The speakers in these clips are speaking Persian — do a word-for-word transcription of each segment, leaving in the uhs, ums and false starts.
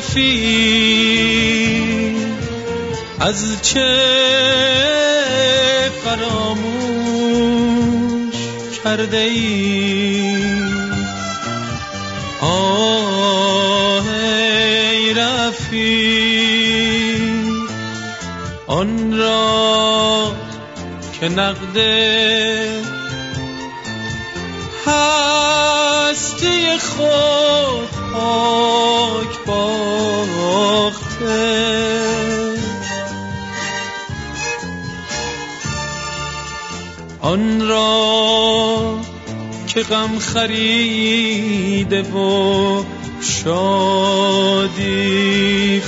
رفیق از چه فراموش کرده ای؟ آه ای رفیق آن را که نقد هستی خود پاک باخته، آن را که غم خریده و شادی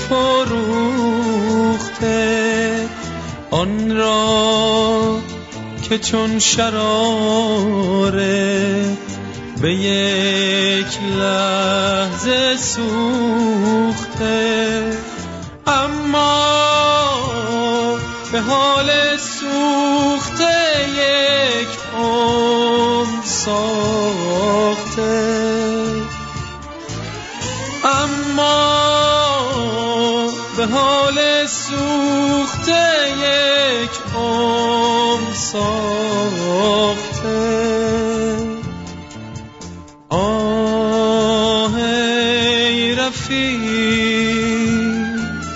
فروخته، آن را که چون شراره به یک لحظه سوخته، اما به حال سوخته یک عمر ساخته، اما به حال سوخته یک عمر ساخته. آه ای رفیق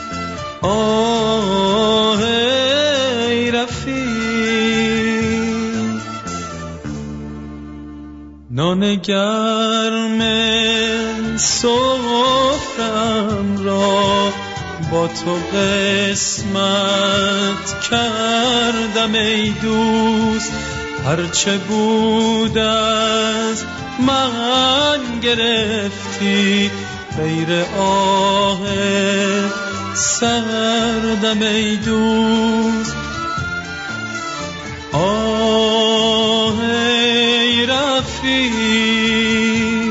آه ای رفیق نان گرم سفرم را با تو قسمت کردم ای دوست، هرچه بود از من گرفتی غیر آه سردم ای دوست. آه ای رفیق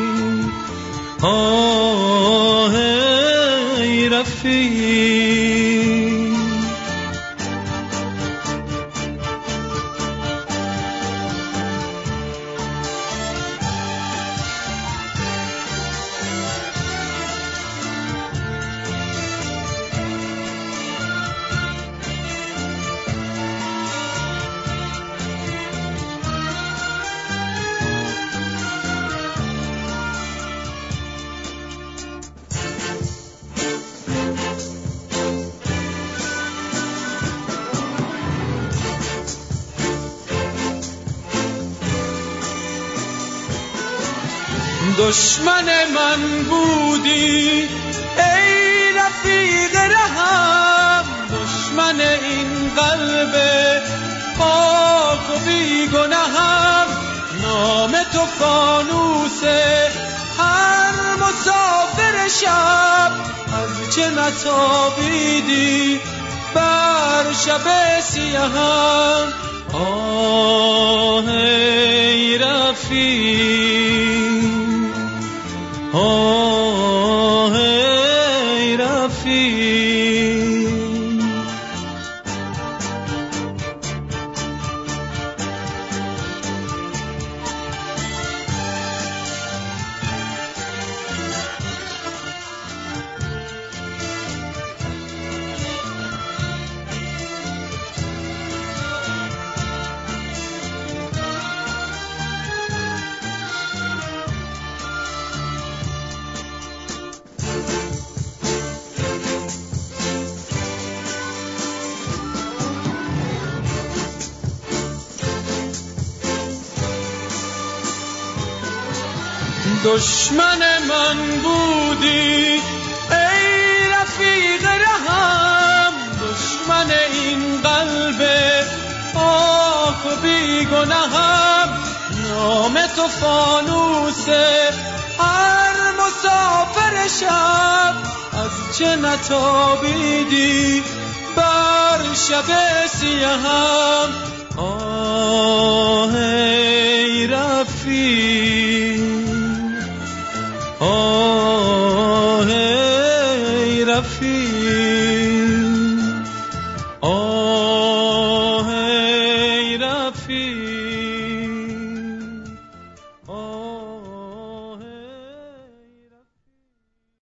آه ای رفیق دشمن من بودی ای رفیق رهم، دشمن این قلب پاک و بی گناهم، نام تو فانوس هر مسافر شب، از چه نتابیدی بر شب سیاهم. آه ای رفیق آه ای رفیق دشمن من بودی ای رفیق رهم، دشمن این قلب پاک و بی گناهم، نام تو فانوس هر مسافر شب، از چه نتابیدی بر شب سیاهم.